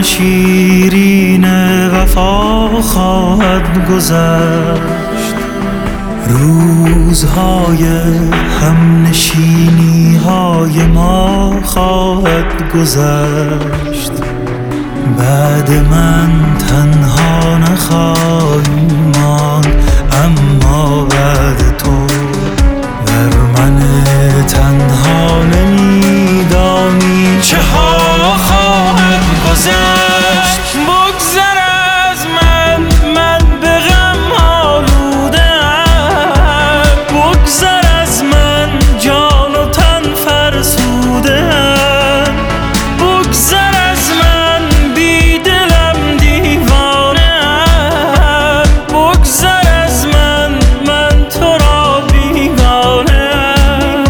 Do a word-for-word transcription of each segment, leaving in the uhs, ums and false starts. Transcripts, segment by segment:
شیرین وفا خواهد گذشت، روزهای همنشینی های ما خواهد گذشت. بعد من تنها نخواهی ماند، اما بعد تو بر من تنها نمیدانی چه ها خواهد گذشت. بگذر از من، من به غم آلوده‌ام، بگذر از من، جان و تن فرسوده‌ام، بگذر از من، بی دلم دیوانه‌ام، بگذر از من، من تو را بیگانه‌ام.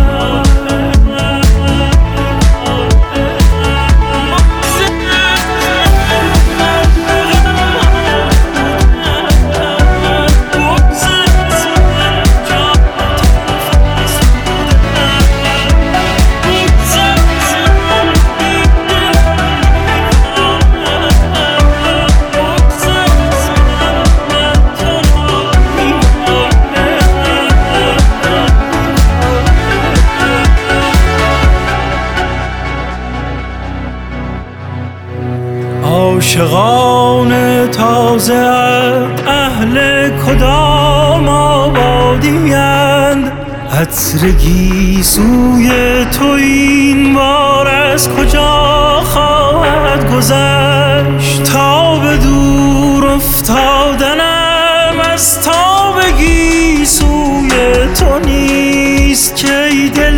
عاشقان تازه اهل کدام آبادی‌اند؟ عطر گیسوی تو این بار از کجا خواهد گذشت؟ تا به دور افتادنم از تاب گیسوی تو نیست، که ای دل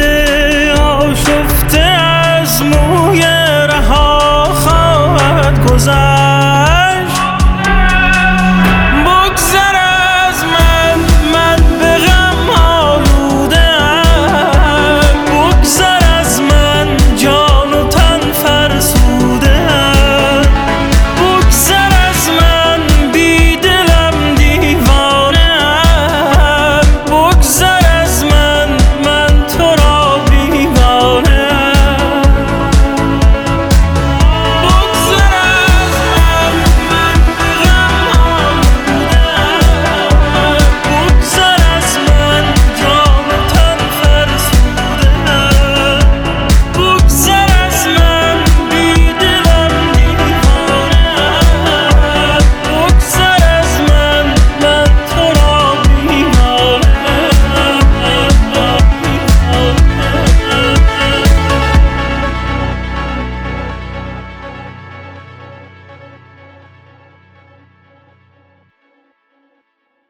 آشفته از موی رها خواهد گذشت.